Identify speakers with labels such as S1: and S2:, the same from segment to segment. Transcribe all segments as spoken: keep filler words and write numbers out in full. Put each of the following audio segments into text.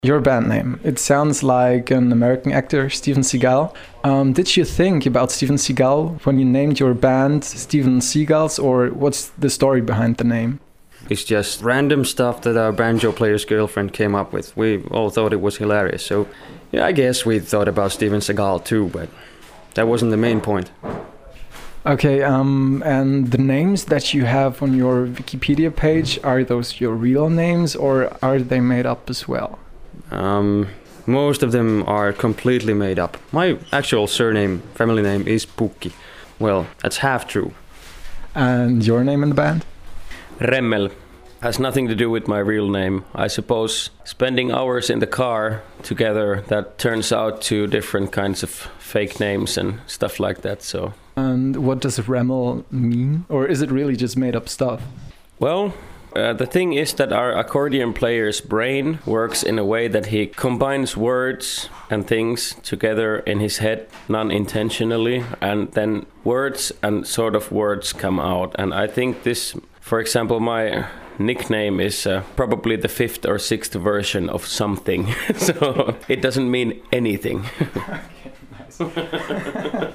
S1: Your band name, it sounds like an American actor, Steven Seagal. Um, did you think about Steven Seagal when you named your band Steven Seagulls, or what's the story behind the name?
S2: It's just random stuff that our banjo player's girlfriend came up with. We all thought it was hilarious, so yeah, I guess we thought about Steven Seagal too, but that wasn't the main point.
S1: Okay, um, and the names that you have on your Wikipedia page, are those your real names or are they made up as well?
S2: Um, most of them are completely made up. My actual surname, family name, is Pukki. Well, that's half true.
S1: And your name in the band?
S3: Remmel. Has nothing to do with my real name. I suppose spending hours in the car together, that turns out to different kinds of fake names and stuff like that, so...
S1: And what does Remmel mean? Or is it really just made up stuff?
S3: Well... Uh, the thing is that our accordion player's brain works in a way that he combines words and things together in his head non-intentionally, and then words and sort of words come out. And I think this, for example, my nickname is uh, probably the fifth or sixth version of something, so it doesn't mean anything.
S1: Okay, nice.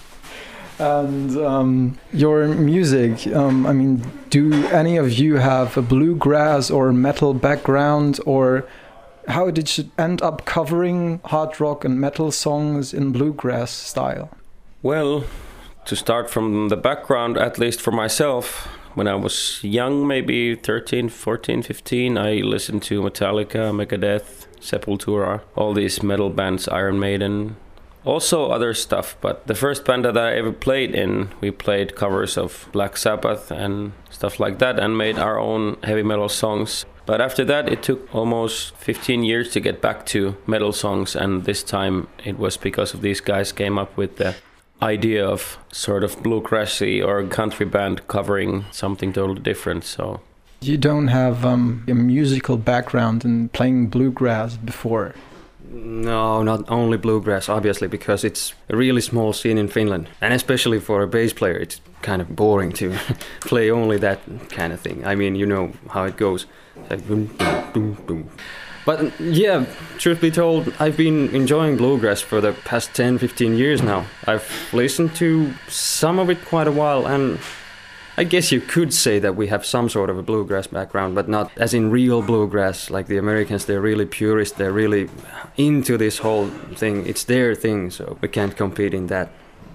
S1: And um, your music, um, I mean, do any of you have a bluegrass or metal background, or how did you end up covering hard rock and metal songs in bluegrass style?
S3: Well, to start from the background, at least for myself, when I was young, maybe thirteen, fourteen, fifteen, I listened to Metallica, Megadeth, Sepultura, all these metal bands, Iron Maiden. Also other stuff, but the first band that I ever played in, we played covers of Black Sabbath and stuff like that and made our own heavy metal songs. But after that it took almost fifteen years to get back to metal songs, and this time it was because of these guys came up with the idea of sort of bluegrassy or country band covering something totally different, so...
S1: You don't have um, a musical background in playing bluegrass before?
S2: No, not only bluegrass, obviously, because it's a really small scene in Finland. And especially for a bass player, it's kind of boring to play only that kind of thing. I mean, you know how it goes. Like boom, boom, boom, boom. But yeah, truth be told, I've been enjoying bluegrass for the past ten, fifteen years now. I've listened to some of it quite a while, and I guess you could say that we have some sort of a bluegrass background, but not as in real bluegrass. Like the Americans, they're really purist, they're really into this whole thing. It's their thing, so we can't compete in that.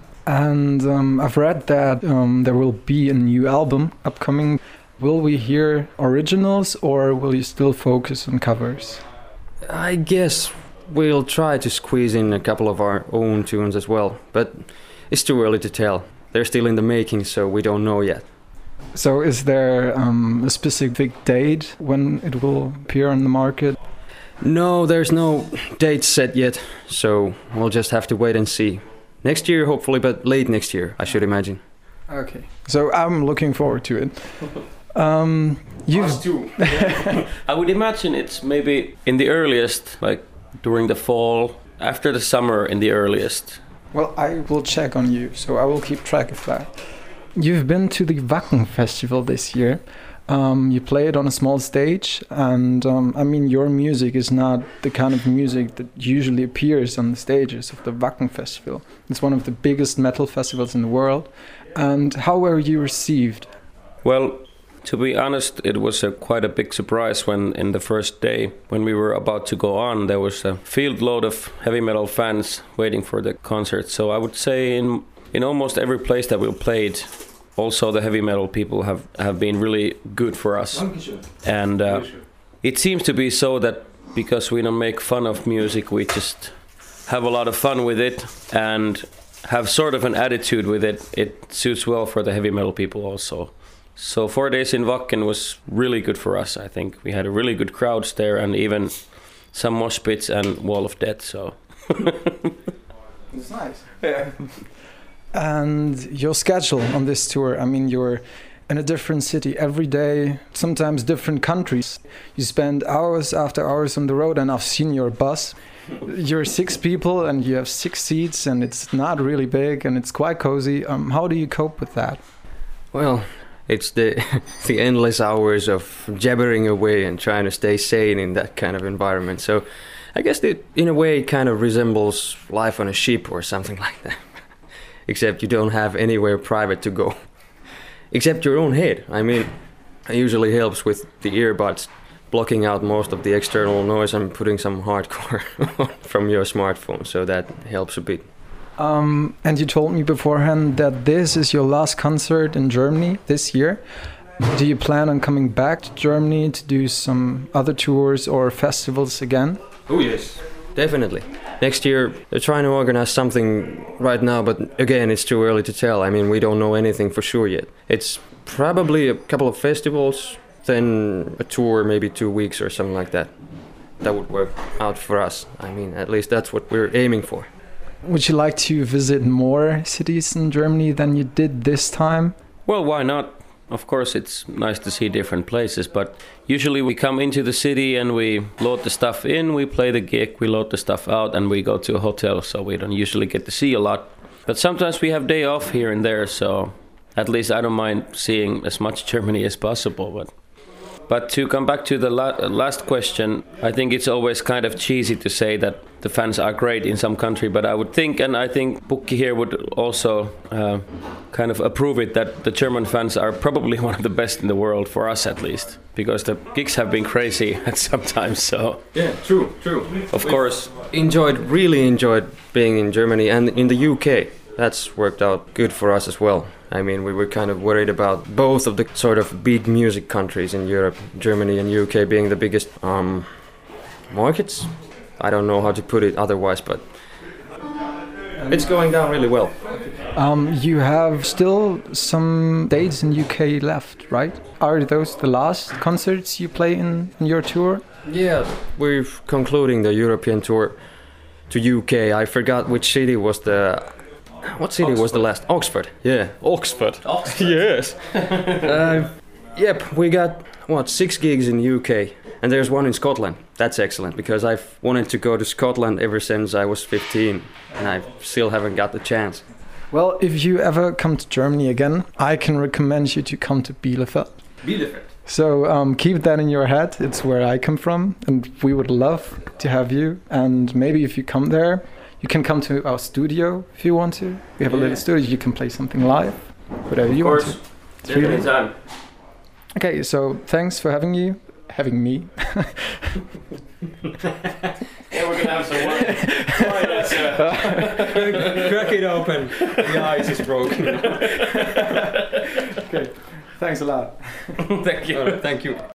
S1: And um, I've read that um, there will be a new album upcoming. Will we hear originals, or will you still focus on covers?
S2: I guess we'll try to squeeze in a couple of our own tunes as well, but it's too early to tell. They're still in the making, so we don't know yet.
S1: So is there um, a specific date when it will appear on the market?
S2: No, there's no date set yet, so we'll just have to wait and see. Next year, hopefully, but late next year, I should imagine.
S1: Okay, so I'm looking forward to it. Um,
S3: Us too. I would imagine it's maybe in the earliest, like during the fall, after the summer in the earliest.
S1: Well, I will check on you, so I will keep track of that. You've been to the Wacken Festival this year. Um, you play it on a small stage, and um, I mean, your music is not the kind of music that usually appears on the stages of the Wacken Festival. It's one of the biggest metal festivals in the world. And how were you received?
S3: Well, to be honest, it was a, quite a big surprise when, in the first day, when we were about to go on, there was a field load of heavy metal fans waiting for the concert. So I would say in in almost every place that we played, also the heavy metal people have, have been really good for us. And uh, it seems to be so that because we don't make fun of music, we just have a lot of fun with it and have sort of an attitude with it. It suits well for the heavy metal people also. So four days in Wacken was really good for us, I think. We had a really good crowds there and even some mosh pits and Wall of Death, so...
S1: It's nice. Yeah. And your schedule on this tour, I mean, you're in a different city every day, sometimes different countries. You spend hours after hours on the road, and I've seen your bus. You're six people and you have six seats, and it's not really big and it's quite cozy. Um, how do you cope with that?
S2: Well, It's the the endless hours of jabbering away and trying to stay sane in that kind of environment. So I guess it, in a way, it kind of resembles life on a ship or something like that. Except you don't have anywhere private to go. Except your own head. I mean, it usually helps with the earbuds, blocking out most of the external noise and putting some hardcore from your smartphone, so that helps a bit.
S1: Um, and you told me beforehand that this is your last concert in Germany this year. Do you plan on coming back to Germany to do some other tours or festivals again?
S2: Oh yes, definitely. Next year they're trying to organize something right now, but again it's too early to tell. I mean, we don't know anything for sure yet. It's probably a couple of festivals, then a tour, maybe two weeks or something like that. That would work out for us. I mean, at least that's what we're aiming for.
S1: Would you like to visit more cities in Germany than you did this time?
S3: Well, why not? Of course, it's nice to see different places, but usually we come into the city and we load the stuff in, we play the gig, we load the stuff out, and we go to a hotel, so we don't usually get to see a lot. But sometimes we have day off here and there, so at least I don't mind seeing as much Germany as possible. But But to come back to the la- last question, I think it's always kind of cheesy to say that the fans are great in some country, but I would think, and I think Pukki here would also uh, kind of approve it, that the German fans are probably one of the best in the world, for us at least, because the gigs have been crazy at some times, so...
S2: Yeah, true, true.
S3: Of course.
S2: Enjoyed, really enjoyed being in Germany and in the U K. That's worked out good for us as well. I mean, we were kind of worried about both of the sort of big music countries in Europe, Germany and U K being the biggest um, markets. I don't know how to put it otherwise, but it's going down really well.
S1: Um, you have still some dates in U K left, right? Are those the last concerts you play in, in your tour?
S2: Yeah, we're concluding the European tour to U K. I forgot which city was the... What city
S3: Oxford.
S2: was the last? Oxford. Yeah, Oxford.
S3: Oxford.
S2: Yes. uh, yep, we got, what, six gigs in U K. And there's one in Scotland. That's excellent, because I've wanted to go to Scotland ever since I was fifteen. And I still haven't got the chance.
S1: Well, if you ever come to Germany again, I can recommend you to come to Bielefeld.
S2: Bielefeld.
S1: So um, keep that in your head. It's where I come from. And we would love to have you. And maybe if you come there, you can come to our studio if you want to. We have a
S2: Yeah.
S1: little studio. You can play something live, whatever you want to. It's really-
S3: time.
S1: Okay, so thanks for having you, having me.
S3: Yeah, we're gonna have some wine. Wine, that's, uh...
S2: Crack it open. The ice is broken.
S1: Okay, thanks a lot.
S3: Thank you.
S2: Thank you.